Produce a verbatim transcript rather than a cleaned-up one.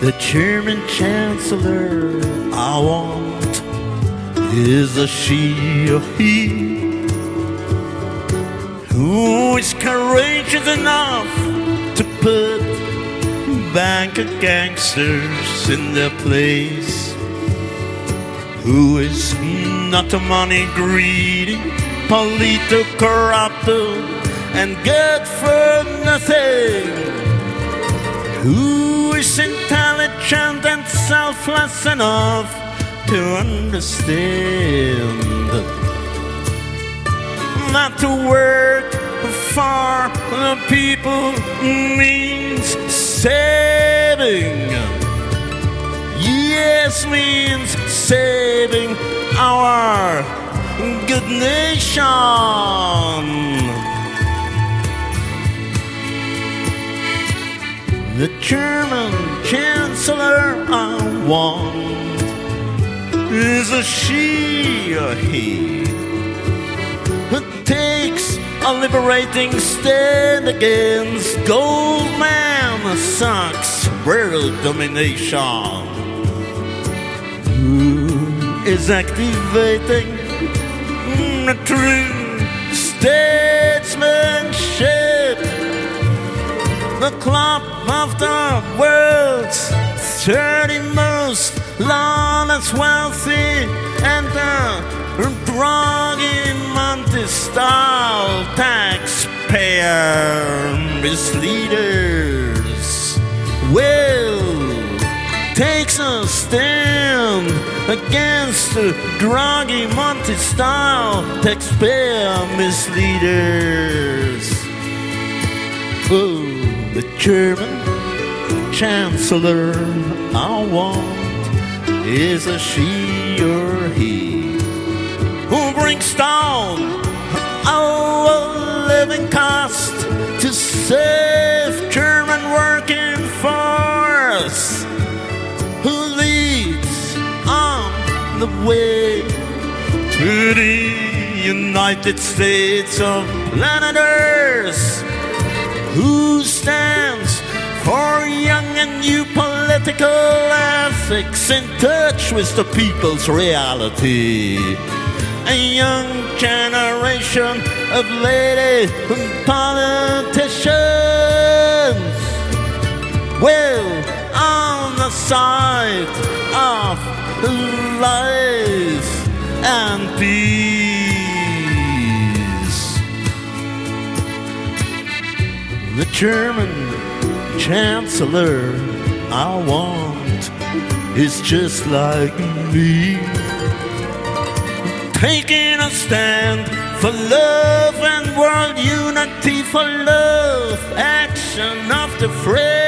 The German Chancellor I want is a she or he who is courageous enough to put bank of gangsters in their place, who is not a money greedy, polito corrupted, and good for nothing, who is intelligent and selfless enough to understand that to work for the people means saving. Yes, means saving our good nation. The German Chancellor I want is a she or he who takes a liberating stand against Goldman Sachs world domination, who is activating the true statesmanship, the club of the world's thirty most lawless, wealthy, and the druggy Monty-style taxpayer misleaders will takes a stand against the druggy Monty-style taxpayer misleaders. Oh, the German Chancellor I want is a she or he who brings down our living cost to save German working force, who leads on the way to the United States of Londoners, who stands for young and new political ethics in touch with the people's reality. A young generation of lady politicians will on the side of life and peace. The German Chancellor I want is just like me, taking a stand for love and world unity, for love, action of the free.